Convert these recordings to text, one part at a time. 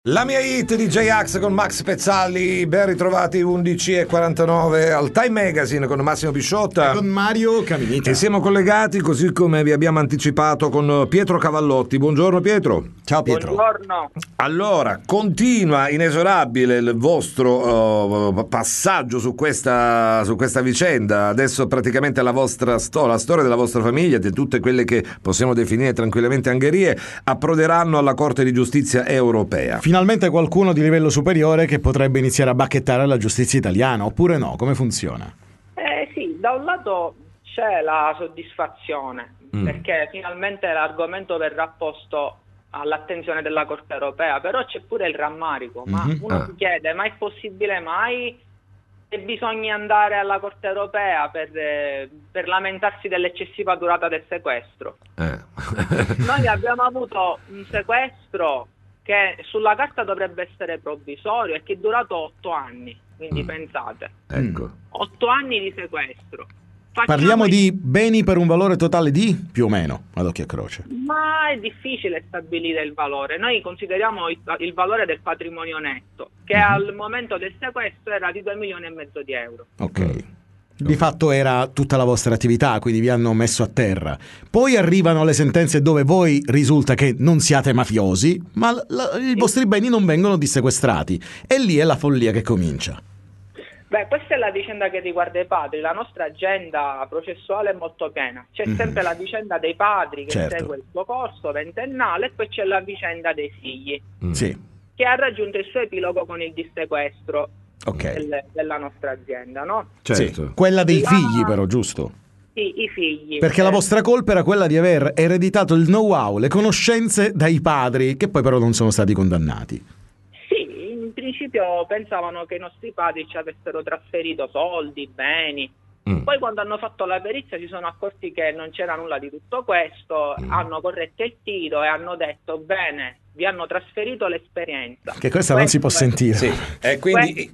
La mia hit di J-Ax con Max Pezzali, ben ritrovati 11:49 al Time Magazine con Massimo Pisciotta e con Mario Caminita. E siamo collegati, così come vi abbiamo anticipato, con Pietro Cavallotti. Buongiorno Pietro. Ciao Pietro. Buongiorno. Allora, continua inesorabile il vostro passaggio su questa vicenda. Adesso praticamente la storia della vostra famiglia, di tutte quelle che possiamo definire tranquillamente angherie, approderanno alla Corte di Giustizia europea. Finalmente qualcuno di livello superiore che potrebbe iniziare a bacchettare la giustizia italiana, oppure no? Come funziona? Sì, da un lato c'è la soddisfazione, perché finalmente l'argomento verrà posto all'attenzione della Corte europea, però c'è pure il rammarico, ma uno si chiede, ma è possibile mai che bisogna andare alla Corte europea per lamentarsi dell'eccessiva durata del sequestro? Noi abbiamo avuto un sequestro che sulla carta dovrebbe essere provvisorio e che è durato 8 anni, quindi pensate, Ecco. 8 anni di sequestro. Parliamo di beni per un valore totale di più o meno, ad occhio e croce. Ma è difficile stabilire il valore. Noi consideriamo il valore del patrimonio netto, che al momento del sequestro era di 2,5 milioni di euro. Ok. Di fatto era tutta la vostra attività, quindi vi hanno messo a terra. Poi arrivano le sentenze dove voi risulta che non siate mafiosi, ma i vostri beni non vengono dissequestrati. E lì è la follia che comincia. Beh, questa è la vicenda che riguarda i padri. La nostra agenda processuale è molto piena. C'è sempre la vicenda dei padri che segue il suo corso ventennale, e poi c'è la vicenda dei figli, che ha raggiunto il suo epilogo con il dissequestro della nostra azienda, no? Certo. Sì. Quella dei figli però, giusto? Sì, i figli. Perché la vostra colpa era quella di aver ereditato il know-how, le conoscenze dai padri, che poi però non sono stati condannati. Sì, in principio pensavano che i nostri padri ci avessero trasferito soldi, beni. Poi quando hanno fatto la perizia si sono accorti che non c'era nulla di tutto questo, hanno corretto il tiro e hanno detto: bene, vi hanno trasferito l'esperienza. Che questa non si può sentire. Sì. Quindi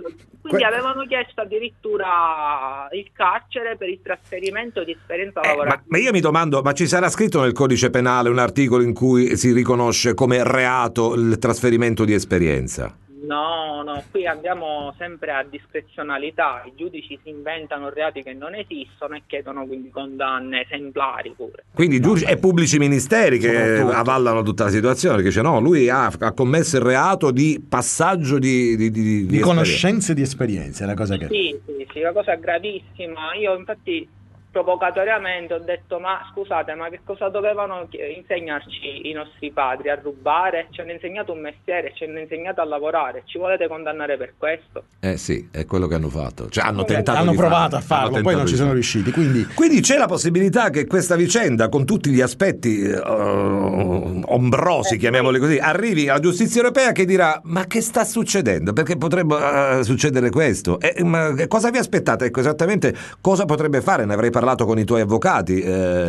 avevano chiesto addirittura il carcere per il trasferimento di esperienza lavorativa. Ma io mi domando, ma ci sarà scritto nel codice penale un articolo in cui si riconosce come reato il trasferimento di esperienza? No, qui andiamo sempre a discrezionalità. I giudici si inventano reati che non esistono e chiedono quindi condanne esemplari pure. Quindi i giudici e pubblici ministeri che avallano tutta la situazione, perché dice no, lui ha commesso il reato di passaggio di conoscenze di esperienze, è la cosa che... Sì, una cosa gravissima. Io infatti provocatoriamente ho detto: ma scusate, ma che cosa dovevano insegnarci i nostri padri? A rubare? Ci hanno insegnato un mestiere, ci hanno insegnato a lavorare, ci volete condannare per questo? Sì, è quello che hanno fatto, cioè hanno provato a farlo, poi non ci sono riusciti, quindi c'è la possibilità che questa vicenda, con tutti gli aspetti ombrosi, chiamiamoli così, arrivi alla giustizia europea che dirà: ma che sta succedendo? Perché potrebbe succedere questo? Ma cosa vi aspettate? Ecco, esattamente cosa potrebbe fare? Ne avrei parlato con i tuoi avvocati.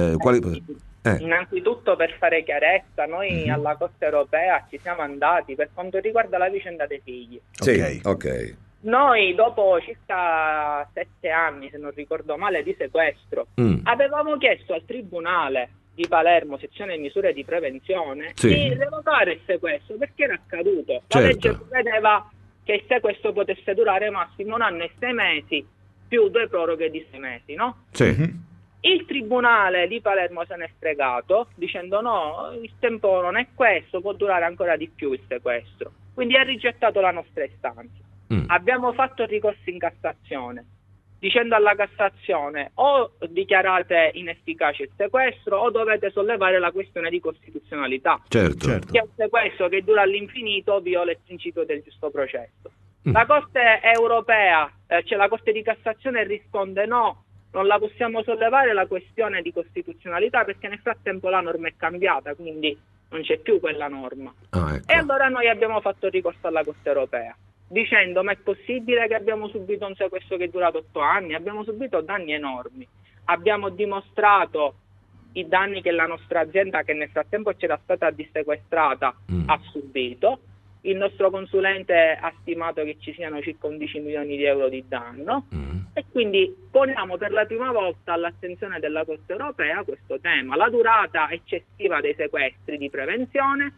Innanzitutto, per fare chiarezza, noi alla Corte europea ci siamo andati per quanto riguarda la vicenda dei figli. Ok. Noi dopo circa 7 anni, se non ricordo male, di sequestro, avevamo chiesto al Tribunale di Palermo, sezione misure di prevenzione, di revocare il sequestro perché era accaduto. La legge prevedeva che il sequestro potesse durare massimo 1 anno e 6 mesi più 2 proroghe di 6 mesi, no? Il Tribunale di Palermo se n'è fregato dicendo: no, il tempo non è questo, può durare ancora di più il sequestro. Quindi ha rigettato la nostra istanza. Abbiamo fatto il ricorso in Cassazione, dicendo alla Cassazione: o dichiarate inefficace il sequestro o dovete sollevare la questione di costituzionalità. Certo. Che è un sequestro che dura all'infinito, viola il principio del giusto processo. La Corte europea, la Corte di Cassazione risponde: no, non la possiamo sollevare la questione di costituzionalità perché nel frattempo la norma è cambiata, quindi non c'è più quella norma. Ecco. E allora noi abbiamo fatto il ricorso alla Corte europea dicendo: ma è possibile che abbiamo subito un sequestro che è durato 8 anni? Abbiamo subito danni enormi, abbiamo dimostrato i danni che la nostra azienda, che nel frattempo c'era stata dissequestrata, ha subito. Il nostro consulente ha stimato che ci siano circa 11 milioni di euro di danno e quindi poniamo per la prima volta all'attenzione della Corte europea questo tema, la durata eccessiva dei sequestri di prevenzione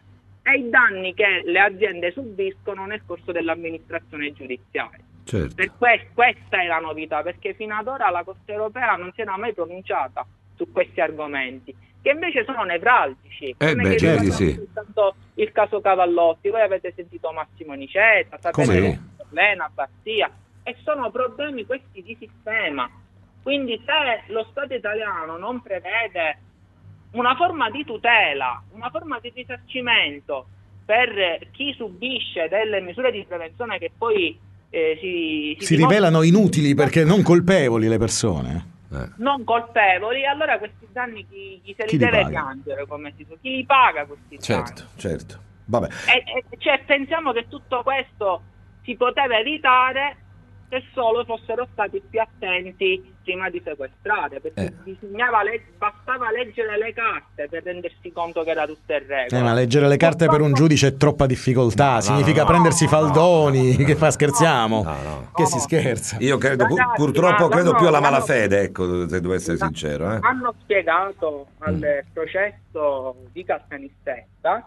e i danni che le aziende subiscono nel corso dell'amministrazione giudiziaria. Certo. Questa è la novità, perché fino ad ora la Corte europea non si era mai pronunciata su questi argomenti, che invece sono nevralgici. Soltanto il caso Cavallotti, voi avete sentito Massimo Niceta, sapete Lena, Bastia, e sono problemi questi di sistema. Quindi se lo Stato italiano non prevede una forma di tutela, una forma di risarcimento per chi subisce delle misure di prevenzione che poi si rivelano inutili perché non colpevoli le persone. Non colpevoli, allora questi danni chi se li deve piangere, come si dice? Chi li paga questi danni? Certo. Vabbè. Cioè, pensiamo che tutto questo si poteva evitare se solo fossero stati più attenti prima di sequestrare, perché bastava leggere le carte per rendersi conto che era tutto in regola. Ma leggere le carte per un giudice è troppa difficoltà, significa prendersi faldoni, che scherziamo? Che si scherza. Io credo, ragazzi, purtroppo credo più alla malafede, ecco, se devo essere sincero. Hanno spiegato al processo di Caltanissetta,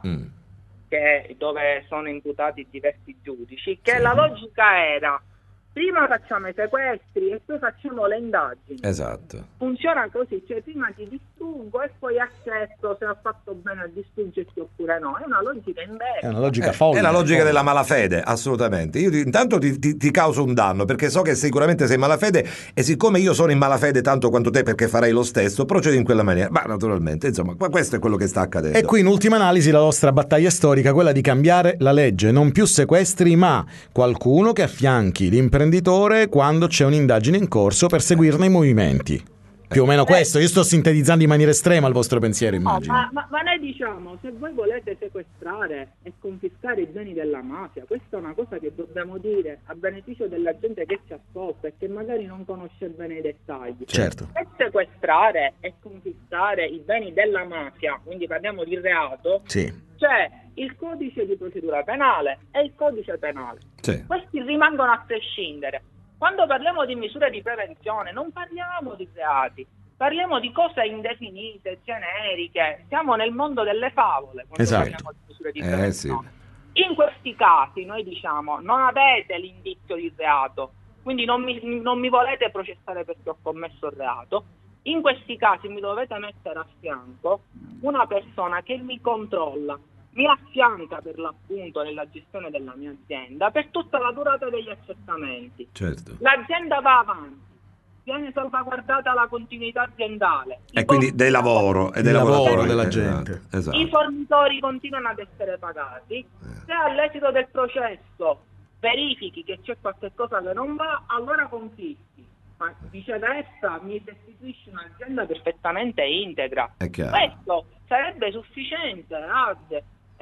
dove sono imputati diversi giudici, che la logica era: prima facciamo i sequestri e poi facciamo le indagini. Esatto. Funziona così, cioè prima ti distruggo e poi accerto se ho fatto bene a distruggerti oppure no. È una logica invece. È una logica folle. È la logica della malafede, assolutamente. Io intanto ti causo un danno, perché so che sicuramente sei in malafede, e siccome io sono in malafede tanto quanto te, perché farei lo stesso, procedi in quella maniera. Ma naturalmente, insomma, questo è quello che sta accadendo. E qui in ultima analisi la nostra battaglia storica, quella di cambiare la legge, non più sequestri, ma qualcuno che affianchi l'imprenditore quando c'è un'indagine in corso per seguirne i movimenti. Più o meno questo. Io sto sintetizzando in maniera estrema il vostro pensiero, immagino. Ma noi diciamo, se voi volete sequestrare e confiscare i beni della mafia, questa è una cosa che dobbiamo dire a beneficio della gente che ci ascolta e che magari non conosce bene i dettagli. Certo. Per sequestrare e confiscare i beni della mafia, quindi parliamo di reato, c'è il codice di procedura penale e il codice penale. Questi rimangono a prescindere. Quando parliamo di misure di prevenzione non parliamo di reati, parliamo di cose indefinite, generiche. Siamo nel mondo delle favole quando parliamo di misure di prevenzione. In questi casi noi diciamo: non avete l'indizio di reato, quindi non mi volete processare perché ho commesso il reato. In questi casi mi dovete mettere a fianco una persona che mi controlla, mi affianca per l'appunto nella gestione della mia azienda per tutta la durata degli accertamenti. L'azienda va avanti, viene salvaguardata la continuità aziendale. E quindi del lavoro e del lavoro della gente. Esatto. I fornitori continuano ad essere pagati. Se all'esito del processo verifichi che c'è qualche cosa che non va, allora confischi. Ma viceversa mi restituisci un'azienda perfettamente integra. Questo sarebbe sufficiente ad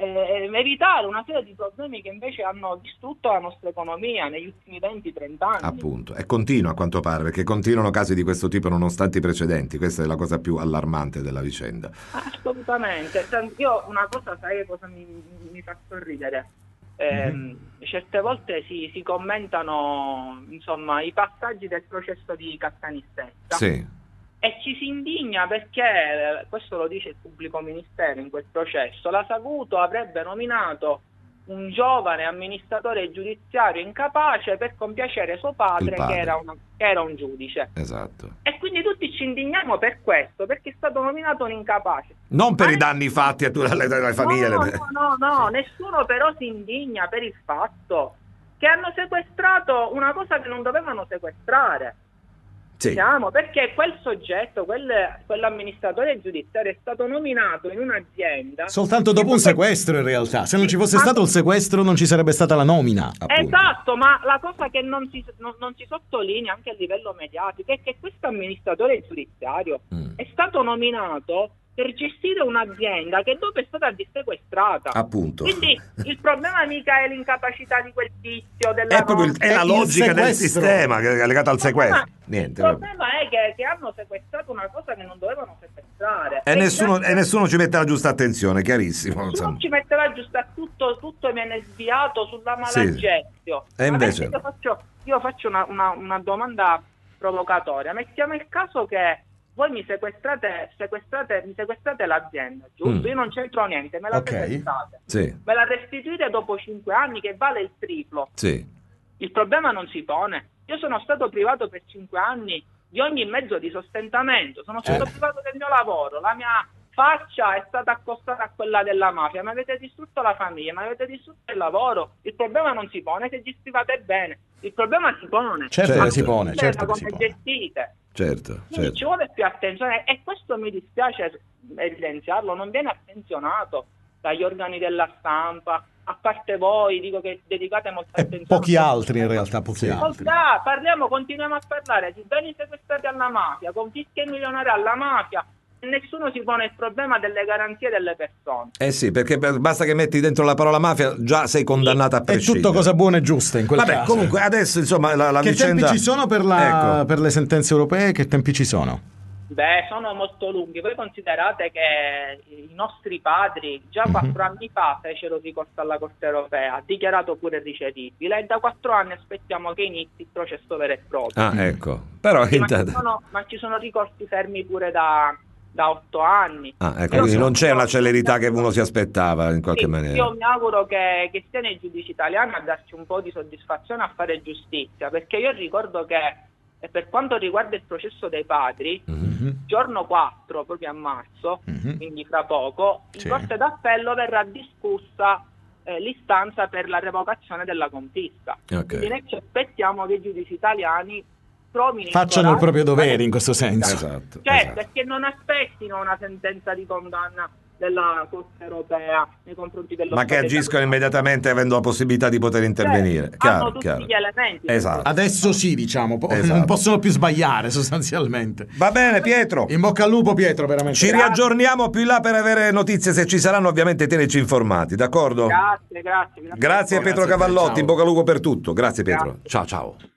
evitare una serie di problemi che invece hanno distrutto la nostra economia negli ultimi 20-30 anni. Appunto, e continua a quanto pare, perché continuano casi di questo tipo nonostante i precedenti. Questa è la cosa più allarmante della vicenda. Assolutamente. Io una cosa, sai che cosa mi fa sorridere? Certe volte si commentano, insomma, i passaggi del processo di Caltanissetta. E ci si indigna perché, questo lo dice il pubblico ministero in quel processo, la Saguto avrebbe nominato un giovane amministratore giudiziario incapace per compiacere suo padre. Che era un giudice. Esatto. E quindi tutti ci indigniamo per questo, perché è stato nominato un incapace. Non per i danni fatti alle famiglie. No, nessuno però si indigna per il fatto che hanno sequestrato una cosa che non dovevano sequestrare. Perché quel soggetto, quell'amministratore giudiziario è stato nominato in un'azienda soltanto dopo un sequestro, in realtà. Se non ci fosse stato il sequestro non ci sarebbe stata la nomina. Esatto, ma la cosa che non si sottolinea anche a livello mediatico è che questo amministratore giudiziario è stato nominato per gestire un'azienda che dopo è stata dissequestrata. Appunto. Quindi il problema mica è l'incapacità di quel tizio è la logica del sistema che è legata al sequestro. Il problema è che hanno sequestrato una cosa che non dovevano sequestrare. E nessuno ci mette la giusta attenzione, chiarissimo. Nessuno ci mette la giusta, tutto viene sviato sulla malagestio. E invece io faccio una domanda provocatoria. Mettiamo il caso che voi mi sequestrate l'azienda, giusto? Io non c'entro niente, me la sequestrate. Sì. Me la restituite dopo 5 anni che vale il triplo. Sì. Il problema non si pone. Io sono stato privato per 5 anni di ogni mezzo di sostentamento, sono stato privato del mio lavoro, la mia faccia è stata accostata a quella della mafia, mi avete distrutto la famiglia, mi avete distrutto il lavoro. Il problema non si pone se gestivate bene, il problema si pone. Certo che si pone, certo come che si pone. gestite. Certo. Ci vuole più attenzione e questo mi dispiace evidenziarlo, non viene attenzionato dagli organi della stampa, a parte voi, dico che dedicate molta attenzione. Pochi altri in realtà, pochi altri. Continuiamo a parlare di beni sequestrati alla mafia, confische milionarie alla mafia, e nessuno si pone il problema delle garanzie delle persone. Sì, perché basta che metti dentro la parola mafia, già sei condannata a prescindere. È tutto cosa buona e giusta in quel caso. Comunque adesso insomma la che vicenda... tempi ci sono per le sentenze europee? Che tempi ci sono? Sono molto lunghi. Voi considerate che i nostri padri già 4 anni fa fecero ricorso alla Corte Europea, dichiarato pure ricevibile, e da 4 anni aspettiamo che inizi il processo vero e proprio. Ecco. Però ma ci sono ricorsi fermi pure da 8 anni. Quindi non c'è una celerità che uno si aspettava in qualche maniera. Io mi auguro che siano i giudici italiani a darci un po' di soddisfazione, a fare giustizia, perché io ricordo che per quanto riguarda il processo dei padri, giorno 4, proprio a marzo, quindi fra poco, in Corte d'Appello verrà discussa l'istanza per la revocazione della confisca. Quindi noi ci aspettiamo che i giudici italiani facciano il proprio dovere in questo senso. Esatto. Perché non aspettino una sentenza di condanna della Corte Europea nei confronti dello Stato, ma che agiscono immediatamente avendo la possibilità di poter intervenire. Hanno tutti gli elementi. Esatto. Adesso sì, diciamo, non possono più sbagliare sostanzialmente. Va bene, Pietro. In bocca al lupo, Pietro, veramente. Ci riaggiorniamo più in là per avere notizie, se ci saranno, ovviamente teneci informati, d'accordo? Grazie. Grazie Pietro Cavallotti, in bocca al lupo per tutto. Grazie Pietro. Ciao.